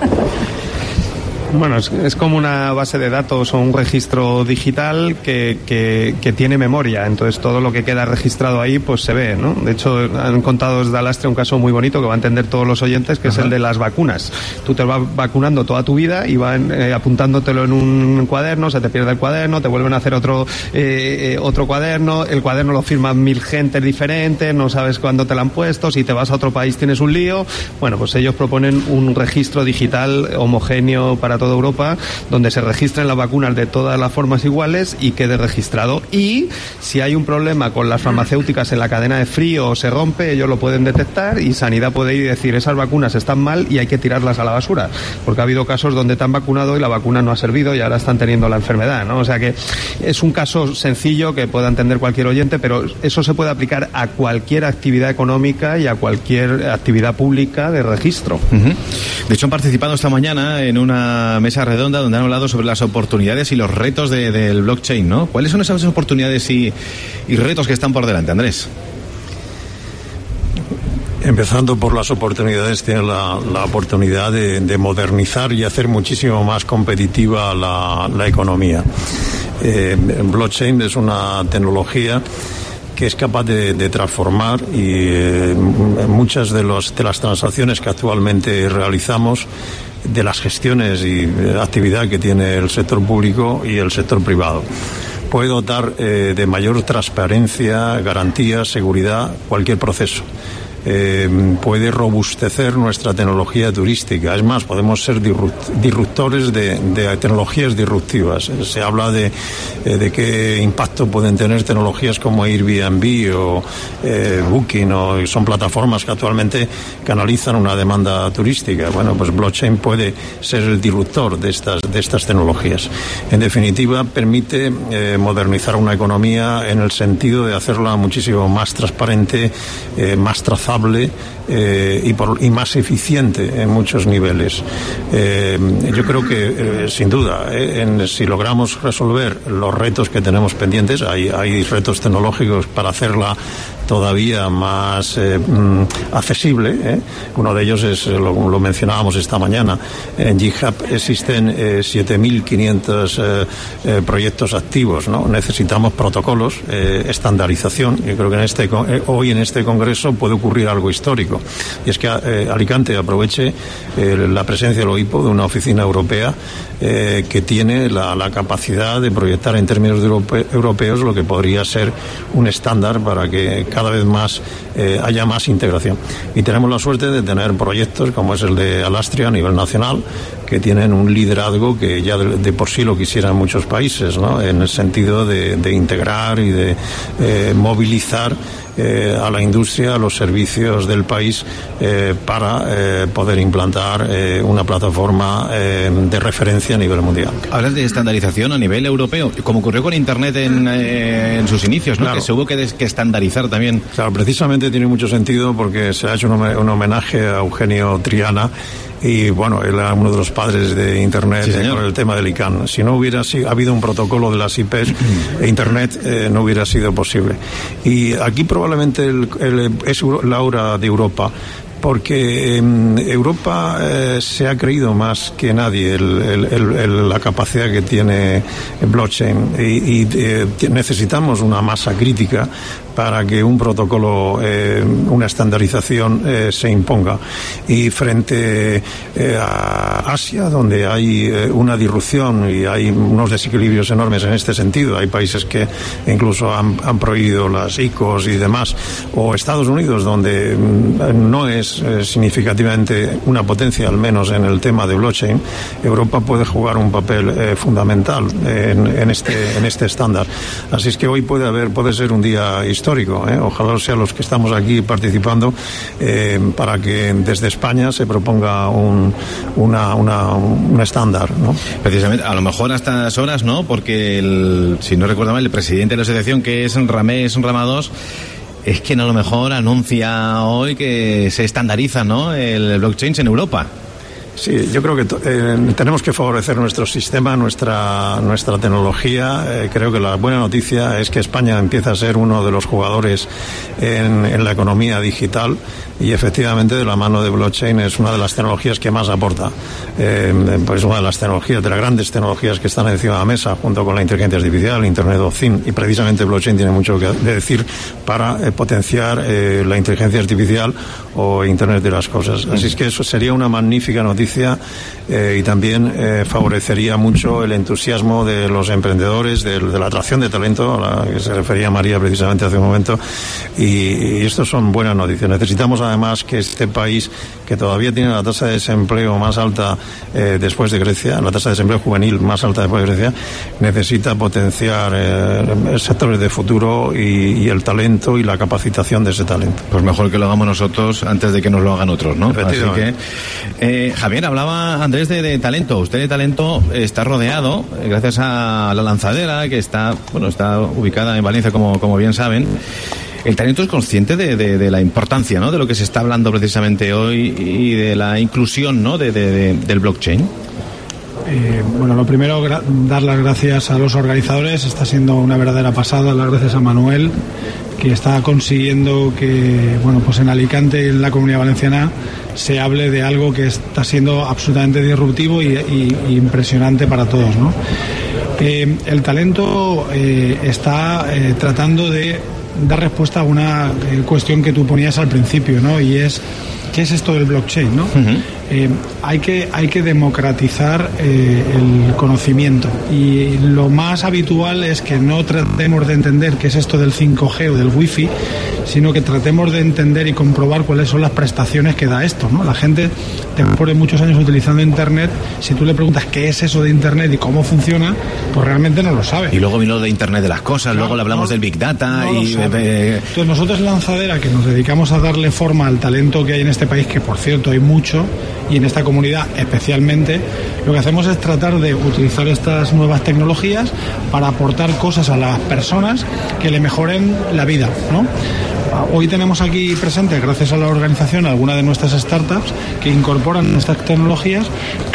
Bueno, es, es como una base de datos o un registro digital que, que, que tiene memoria, entonces todo lo que queda registrado ahí pues se ve, ¿no? De hecho, han contado desde Alastre un caso muy bonito que va a entender todos los oyentes, que Ajá. es el de las vacunas. Tú te vas vacunando toda tu vida y van eh, apuntándotelo en un cuaderno, se te pierde el cuaderno, te vuelven a hacer otro eh, eh, otro cuaderno, el cuaderno lo firman mil gentes diferentes, no sabes cuándo te lo han puesto, si te vas a otro país tienes un lío. Bueno, pues ellos proponen un registro digital homogéneo para toda Europa, donde se registren las vacunas de todas las formas iguales y quede registrado. Y si hay un problema con las farmacéuticas en la cadena de frío o se rompe, ellos lo pueden detectar y Sanidad puede ir y decir esas vacunas están mal y hay que tirarlas a la basura, porque ha habido casos donde te han vacunado y la vacuna no ha servido y ahora están teniendo la enfermedad, ¿no? O sea que es un caso sencillo que pueda entender cualquier oyente, pero eso se puede aplicar a cualquier actividad económica y a cualquier actividad pública de registro. Uh-huh. De hecho, han participado esta mañana en una mesa redonda donde han hablado sobre las oportunidades y los retos de, del blockchain, ¿no? ¿Cuáles son esas oportunidades y, y retos que están por delante, Andrés? Empezando por las oportunidades, tiene la, la oportunidad de, de modernizar y hacer muchísimo más competitiva la, la economía. Eh, blockchain es una tecnología que es capaz de, de transformar y eh, muchas de, los, de las transacciones que actualmente realizamos, de las gestiones y actividad que tiene el sector público y el sector privado. Puede dotar eh, de mayor transparencia, garantías, seguridad, cualquier proceso. eh, puede robustecer nuestra tecnología turística. Es más, podemos ser disruptores de, de tecnologías disruptivas. Se habla de, de qué impacto pueden tener tecnologías como Airbnb o eh, Booking, o son plataformas que actualmente canalizan una demanda turística. Bueno, pues blockchain puede ser el disruptor de estas, de estas tecnologías. En definitiva, permite eh, modernizar una economía en el sentido de hacerla muchísimo más transparente, eh, más trazable eh, y, por, y más eficiente en muchos niveles. Eh, yo creo que, eh, sin duda, eh, en, si logramos resolver los retos que tenemos pendientes, hay, hay retos tecnológicos para hacerla todavía más eh, accesible. ¿eh? Uno de ellos es, lo, lo mencionábamos esta mañana, en GitHub existen eh, siete mil quinientos eh, eh, proyectos activos, ¿no? Necesitamos protocolos, eh, estandarización. Yo creo que en este, eh, hoy en este congreso puede ocurrir algo histórico, y es que eh, Alicante aproveche eh, la presencia del OIPO, de una oficina europea eh, que tiene la, la capacidad de proyectar en términos de europe, europeos lo que podría ser un estándar para que cada vez más eh, haya más integración. Y tenemos la suerte de tener proyectos como es el de Alastria a nivel nacional, que tienen un liderazgo que ya de, de por sí lo quisieran muchos países, ¿no? En el sentido de, de integrar y de eh, movilizar Eh, a la industria, a los servicios del país eh, para eh, poder implantar eh, una plataforma eh, de referencia a nivel mundial. Hablas de estandarización a nivel europeo, como ocurrió con Internet en, eh, en sus inicios, ¿no? Claro. Que se hubo que, des, que estandarizar también. Claro, precisamente tiene mucho sentido porque se ha hecho un, un homenaje a Eugenio Triana. Y bueno, él era uno de los padres de Internet, sí, eh, con el tema del I C A N. Si no hubiera sido, habido un protocolo de las I Pes, Internet eh, no hubiera sido posible. Y aquí probablemente el, el, es la hora de Europa, porque en Europa eh, se ha creído más que nadie el, el, el, el, la capacidad que tiene blockchain, y, y eh, necesitamos una masa crítica para que un protocolo, eh, una estandarización eh, se imponga. Y frente eh, a Asia, donde hay eh, una disrupción y hay unos desequilibrios enormes en este sentido, hay países que incluso han, han prohibido las I C Os y demás, o Estados Unidos, donde mm, no es eh, significativamente una potencia, al menos en el tema de blockchain, Europa puede jugar un papel eh, fundamental en, en este en este estándar. Así es que hoy puede haber, puede ser un día histórico. Histórico, ¿eh? Ojalá sea los que estamos aquí participando, eh, para que desde España se proponga un una, una, un estándar, ¿no? Precisamente, a lo mejor a estas horas, ¿no? Porque el, si no recuerdo mal, el presidente de la asociación, que es Ramés Ramados, es quien a lo mejor anuncia hoy que se estandariza, ¿no?, el blockchain en Europa. Sí, yo creo que eh, tenemos que favorecer nuestro sistema, nuestra nuestra tecnología. Eh, creo que la buena noticia es que España empieza a ser uno de los jugadores en, en la economía digital, y efectivamente de la mano de blockchain es una de las tecnologías que más aporta. Eh, pues una de las tecnologías, de las grandes tecnologías que están encima de la mesa, junto con la inteligencia artificial, Internet of Things, y precisamente blockchain tiene mucho que decir para eh, potenciar eh, la inteligencia artificial o Internet de las cosas. Así es que eso sería una magnífica noticia. Eh, y también eh, favorecería mucho el entusiasmo de los emprendedores, de, de la atracción de talento, a la que se refería María precisamente hace un momento, y, y esto son buenas noticias. Necesitamos además que este país, que todavía tiene la tasa de desempleo más alta eh, después de Grecia, la tasa de desempleo juvenil más alta después de Grecia, necesita potenciar eh, sectores de futuro y, y el talento y la capacitación de ese talento. Pues mejor que lo hagamos nosotros antes de que nos lo hagan otros, ¿no? Así que, eh, Javier, hablaba Andrés de, de talento. Usted de talento está rodeado, eh, gracias a la lanzadera, que está, bueno, está ubicada en Valencia, como, como bien saben. El talento es consciente de, de, de la importancia, ¿no?, de lo que se está hablando precisamente hoy, y de la inclusión, ¿no?, de, de, de, del blockchain. Eh, bueno, lo primero, gra- dar las gracias a los organizadores. Está siendo una verdadera pasada. Las gracias a Manuel, que está consiguiendo que, bueno, pues en Alicante y en la Comunidad Valenciana se hable de algo que está siendo absolutamente disruptivo y, y, y impresionante para todos, ¿no? Eh, el talento eh, está eh, tratando de dar respuesta a una eh, cuestión que tú ponías al principio, ¿no? Y es, ¿qué es esto del blockchain, no? Uh-huh. Eh, hay que hay que democratizar eh, el conocimiento, y lo más habitual es que no tratemos de entender qué es esto del cinco G o del wifi, sino que tratemos de entender y comprobar cuáles son las prestaciones que da esto, ¿no? La gente, después de muchos años utilizando internet, si tú le preguntas qué es eso de internet y cómo funciona, pues realmente no lo sabe. Y luego vino lo de internet de las cosas, no, luego le hablamos no, del big data no y eh, entonces nosotros en Lanzadera, que nos dedicamos a darle forma al talento que hay en este país, que por cierto hay mucho, y en esta comunidad especialmente, lo que hacemos es tratar de utilizar estas nuevas tecnologías para aportar cosas a las personas que le mejoren la vida, ¿no? Hoy tenemos aquí presente, gracias a la organización, algunas de nuestras startups que incorporan estas tecnologías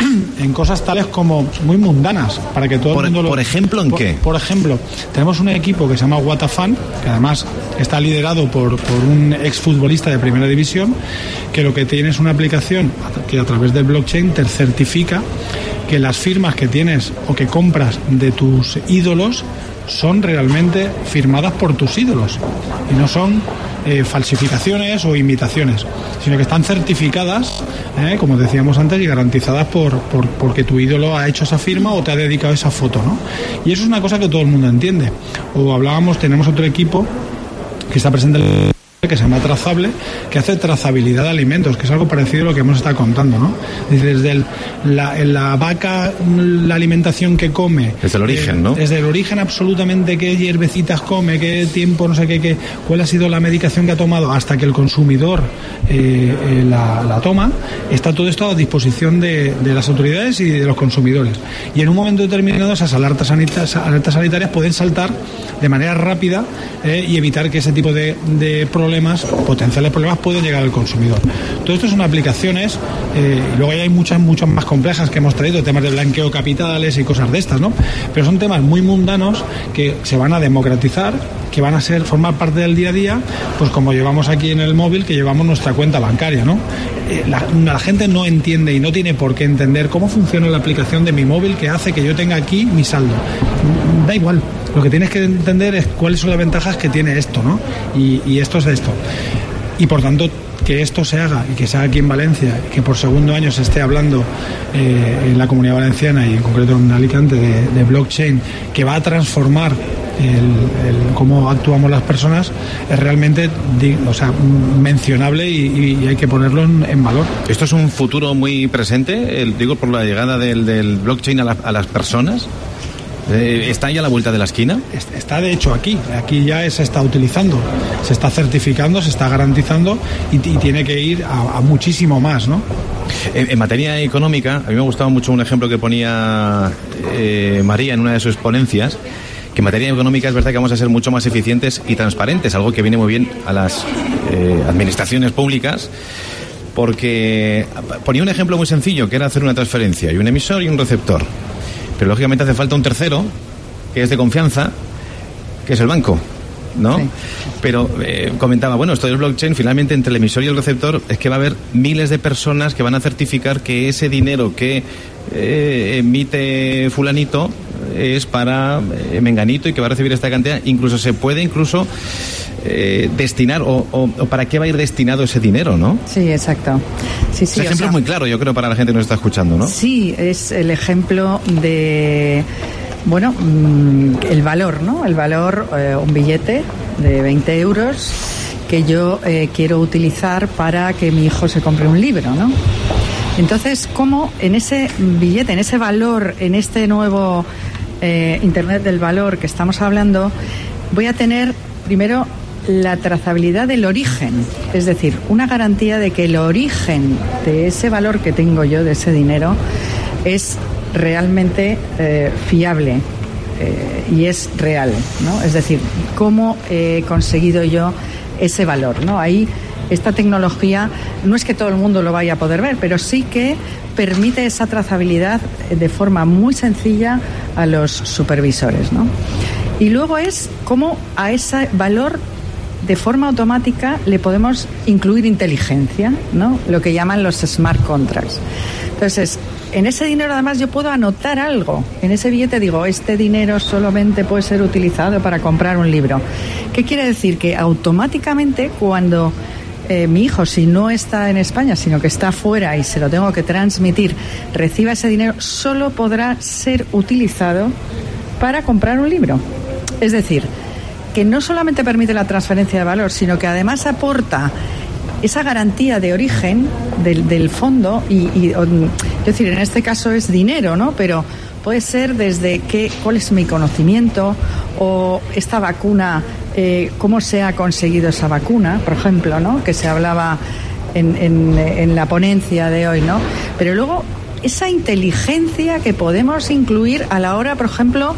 en cosas tales como muy mundanas, para que todo por, el mundo lo... ¿Por ejemplo en por, qué? Por ejemplo, tenemos un equipo que se llama Watafan, que además está liderado por, por un exfutbolista de primera división, que lo que tiene es una aplicación que a través del blockchain te certifica que las firmas que tienes o que compras de tus ídolos son realmente firmadas por tus ídolos y no son eh, falsificaciones o imitaciones, sino que están certificadas, eh, como decíamos antes, y garantizadas por, por porque tu ídolo ha hecho esa firma o te ha dedicado esa foto, ¿no? Y eso es una cosa que todo el mundo entiende. O hablábamos, tenemos otro equipo que está presente en el... que se llama Trazable, que hace trazabilidad de alimentos, que es algo parecido a lo que hemos estado contando, ¿no? Desde el, la, la vaca, la alimentación que come, desde el origen, eh, ¿no? Desde el origen absolutamente, qué hierbecitas come, qué tiempo, no sé qué, qué cuál ha sido la medicación que ha tomado, hasta que el consumidor eh, eh, la, la toma, está todo esto a disposición de, de las autoridades y de los consumidores. Y en un momento determinado esas alertas sanitarias, alertas sanitarias pueden saltar de manera rápida eh, y evitar que ese tipo de, de problemas problemas, potenciales problemas pueden llegar al consumidor. Todo esto son aplicaciones, eh, luego hay muchas, muchas más complejas que hemos traído, temas de blanqueo capitales y cosas de estas, ¿no? Pero son temas muy mundanos que se van a democratizar, que van a ser formar parte del día a día, pues como llevamos aquí en el móvil, que llevamos nuestra cuenta bancaria, ¿no? Eh, la, la gente no entiende y no tiene por qué entender cómo funciona la aplicación de mi móvil que hace que yo tenga aquí mi saldo. Da igual. Lo que tienes que entender es cuáles son las ventajas que tiene esto, ¿no? Y, y esto es esto. Y por tanto, que esto se haga y que se haga aquí en Valencia, y que por segundo año se esté hablando eh, en la Comunidad Valenciana y en concreto en Alicante de, de blockchain, que va a transformar el, el cómo actuamos las personas, es realmente, o sea, mencionable y, y hay que ponerlo en, en valor. ¿Esto es un futuro muy presente, el, digo, por la llegada del, del blockchain a, la, a las personas? ¿Está ya a la vuelta de la esquina? Está de hecho aquí, aquí ya se está utilizando, se está certificando, se está garantizando y, y tiene que ir a, a muchísimo más, ¿no? En, en materia económica, a mí me gustaba mucho un ejemplo que ponía eh, María en una de sus ponencias, que en materia económica es verdad que vamos a ser mucho más eficientes y transparentes, algo que viene muy bien a las eh, administraciones públicas, porque ponía un ejemplo muy sencillo, que era hacer una transferencia y un emisor y un receptor. Pero lógicamente hace falta un tercero, que es de confianza, que es el banco, ¿no? Sí. Pero eh, comentaba, bueno, esto del blockchain, finalmente entre el emisor y el receptor, es que va a haber miles de personas que van a certificar que ese dinero que eh, emite fulanito es para eh, menganito y que va a recibir esta cantidad. Incluso se puede incluso eh, destinar o, o, o para qué va a ir destinado ese dinero, ¿no? Sí, exacto. Sí, sí, ese ejemplo o sea, es muy claro, yo creo, para la gente que nos está escuchando, ¿no? Sí, es el ejemplo de, bueno, el valor, ¿no? El valor, eh, un billete de veinte euros que yo eh, quiero utilizar para que mi hijo se compre un libro, ¿no? Entonces, ¿cómo en ese billete, en ese valor, en este nuevo eh, Internet del valor que estamos hablando, voy a tener primero la trazabilidad del origen, es decir, una garantía de que el origen de ese valor que tengo yo, de ese dinero, es realmente eh, fiable eh, y es real, ¿no? Es decir, cómo he conseguido yo ese valor, ¿no? Ahí esta tecnología no es que todo el mundo lo vaya a poder ver, pero sí que permite esa trazabilidad de forma muy sencilla a los supervisores, ¿no? Y luego es cómo a ese valor de forma automática le podemos incluir inteligencia, ¿no? Lo que llaman los smart contracts. Entonces, en ese dinero además yo puedo anotar algo. En ese billete digo, este dinero solamente puede ser utilizado para comprar un libro. ¿Qué quiere decir? Que automáticamente cuando eh, mi hijo, si no está en España, sino que está fuera y se lo tengo que transmitir, reciba ese dinero, solo podrá ser utilizado para comprar un libro. Es decir, que no solamente permite la transferencia de valor, sino que además aporta esa garantía de origen del, del fondo y, y o, es decir, en este caso es dinero, ¿no? Pero puede ser desde qué, cuál es mi conocimiento o esta vacuna, eh, cómo se ha conseguido esa vacuna, por ejemplo, ¿no? Que se hablaba en, en, en la ponencia de hoy, ¿no? Pero luego esa inteligencia que podemos incluir a la hora, por ejemplo,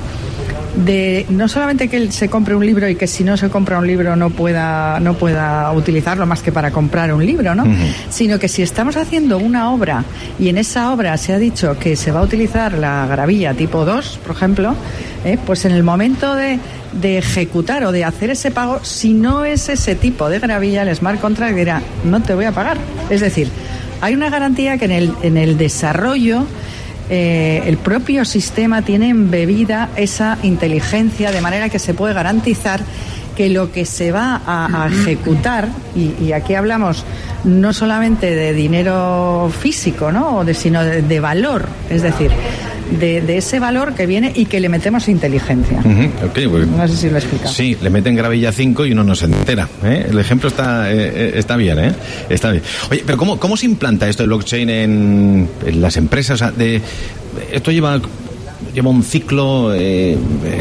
de no solamente que él se compre un libro y que si no se compra un libro no pueda no pueda utilizarlo más que para comprar un libro, ¿no? Uh-huh. Sino que si estamos haciendo una obra y en esa obra se ha dicho que se va a utilizar la gravilla tipo dos, por ejemplo, eh, pues en el momento de, de ejecutar o de hacer ese pago, si no es ese tipo de gravilla, el smart contract dirá, no te voy a pagar. Es decir, hay una garantía que en el, en el desarrollo Eh, el propio sistema tiene embebida esa inteligencia, de manera que se puede garantizar que lo que se va a, a ejecutar, y, y aquí hablamos no solamente de dinero físico, ¿no? O de, sino de, de valor, es decir, de, de ese valor que viene y que le metemos inteligencia. Uh-huh. Okay, pues, no sé si lo he explicado. Sí, le meten gravilla cinco y uno no se entera, ¿eh? El ejemplo está eh, está bien, ¿eh? Está bien. Oye, pero ¿cómo, cómo se implanta esto de blockchain en, en las empresas? O sea, de, esto lleva... lleva un ciclo, eh,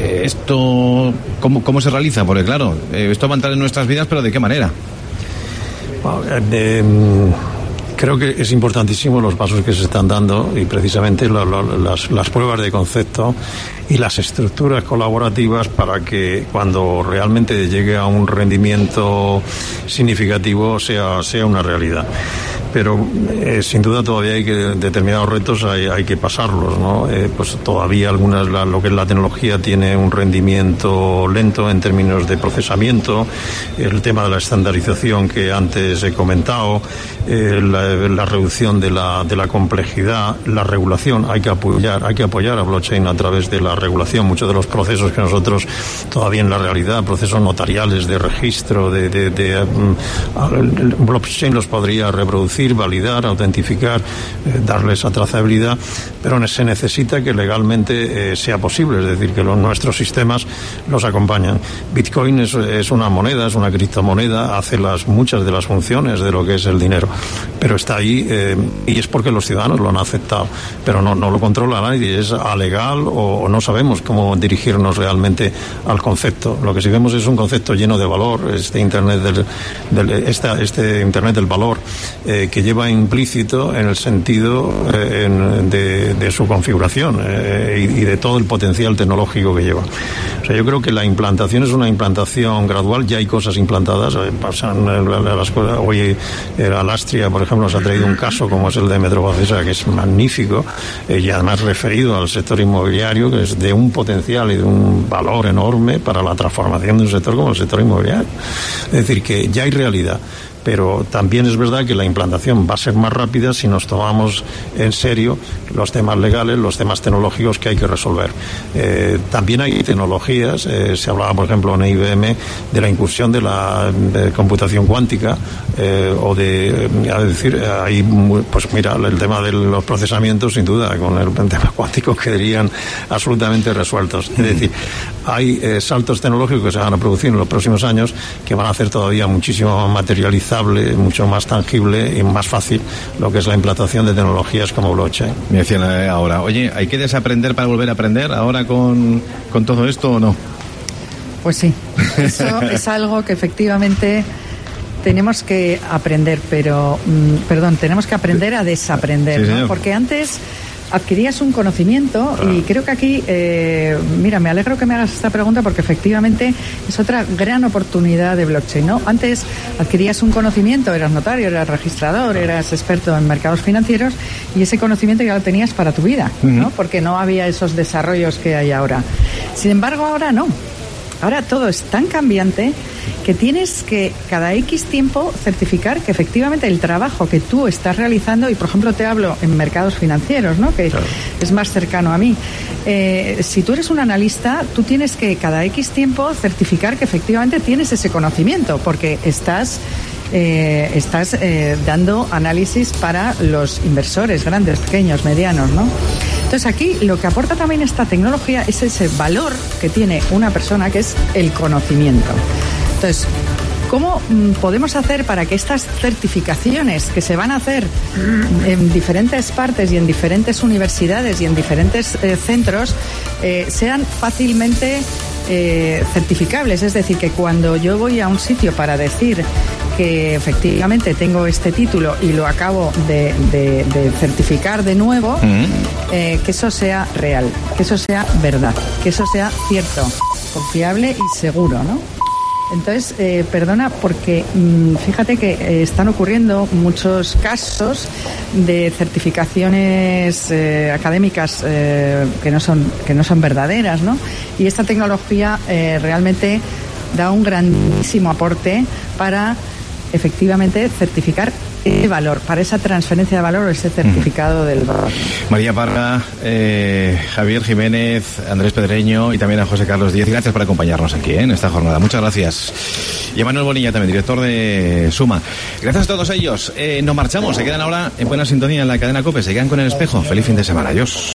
esto ¿cómo, cómo se realiza? Porque claro, eh, esto va a entrar en nuestras vidas, pero ¿de qué manera? Bueno, eh, creo que es importantísimo los pasos que se están dando y precisamente lo, lo, las, las pruebas de concepto y las estructuras colaborativas para que cuando realmente llegue a un rendimiento significativo sea, sea una realidad. Pero eh, sin duda todavía hay que determinados retos hay, hay que pasarlos, ¿no? Eh, pues todavía algunas la, lo que es la tecnología tiene un rendimiento lento en términos de procesamiento, el tema de la estandarización que antes he comentado, eh, la, la reducción de la de la complejidad, la regulación, hay que apoyar hay que apoyar a blockchain a través de la regulación. Muchos de los procesos que nosotros todavía en la realidad, procesos notariales de registro de, de, de, de um, el blockchain los podría reproducir, validar, autentificar, eh, darle esa trazabilidad, pero se necesita que legalmente eh, sea posible, es decir, que los, nuestros sistemas los acompañan. Bitcoin es, es una moneda, es una criptomoneda, hace las muchas de las funciones de lo que es el dinero, pero está ahí eh, y es porque los ciudadanos lo han aceptado, pero no, no lo controla nadie, es alegal o, o no sabemos cómo dirigirnos realmente al concepto. Lo que sí vemos es un concepto lleno de valor, este Internet del, del, esta, este Internet del valor, eh, que lleva implícito en el sentido eh, en, de, de su configuración eh, y, y de todo el potencial tecnológico que lleva. O sea, yo creo que la implantación es una implantación gradual, ya hay cosas implantadas, eh, pasan eh, las cosas. Hoy eh, Alastria, por ejemplo, nos ha traído un caso como es el de Metrovacesa, que es magnífico, eh, y además referido al sector inmobiliario, que es de un potencial y de un valor enorme para la transformación de un sector como el sector inmobiliario. Es decir, que ya hay realidad. Pero también es verdad que la implantación va a ser más rápida si nos tomamos en serio los temas legales, los temas tecnológicos que hay que resolver. Eh, también hay tecnologías, eh, se hablaba por ejemplo en I B M de la incursión de la de computación cuántica eh, o de, a decir, ahí pues mira, el tema de los procesamientos sin duda con el tema cuántico quedarían absolutamente resueltos. Es decir, hay eh, saltos tecnológicos que se van a producir en los próximos años que van a hacer todavía muchísimo más materializable, mucho más tangible y más fácil lo que es la implantación de tecnologías como blockchain. Me decían ahora, oye, ¿hay que desaprender para volver a aprender ahora con, con todo esto o no? Pues sí, eso es algo que efectivamente tenemos que aprender, pero, mmm, perdón, tenemos que aprender a desaprender, sí, ¿no? Porque antes adquirías un conocimiento y creo que aquí, eh, mira, me alegro que me hagas esta pregunta porque efectivamente es otra gran oportunidad de blockchain, ¿no? Antes adquirías un conocimiento, eras notario, eras registrador, eras experto en mercados financieros y ese conocimiento ya lo tenías para tu vida, ¿no? Uh-huh. Porque no había esos desarrollos que hay ahora. Sin embargo, ahora no. Ahora todo es tan cambiante que tienes que cada X tiempo certificar que efectivamente el trabajo que tú estás realizando, y por ejemplo te hablo en mercados financieros, ¿no? Que claro. es más cercano a mí. Eh, si tú eres un analista, tú tienes que cada X tiempo certificar que efectivamente tienes ese conocimiento, porque estás eh, estás eh, dando análisis para los inversores grandes, pequeños, medianos, ¿no? Entonces aquí lo que aporta también esta tecnología es ese valor que tiene una persona, que es el conocimiento. Entonces, ¿cómo podemos hacer para que estas certificaciones que se van a hacer en diferentes partes y en diferentes universidades y en diferentes eh, centros eh, sean fácilmente eh, certificables? Es decir, que cuando yo voy a un sitio para decir que efectivamente tengo este título y lo acabo de, de, de certificar de nuevo, uh-huh. eh, que eso sea real, que eso sea verdad, que eso sea cierto, confiable y seguro, ¿no? Entonces, eh, perdona, porque mmm, fíjate que eh, están ocurriendo muchos casos de certificaciones eh, académicas eh, que no son que no son verdaderas, ¿no? Y esta tecnología eh, realmente da un grandísimo aporte para efectivamente certificar ese valor, para esa transferencia de valor o ese certificado mm. del valor. María Parra, eh, Javier Jiménez, Andrés Pedreño y también a José Carlos Díez. Gracias por acompañarnos aquí, ¿eh? en esta jornada. Muchas gracias. Y a Manuel Bonilla también, director de Suma. Gracias a todos ellos. Eh, nos marchamos. Se quedan ahora en buena sintonía en la cadena COPE. Se quedan con El Espejo. Feliz fin de semana. Adiós.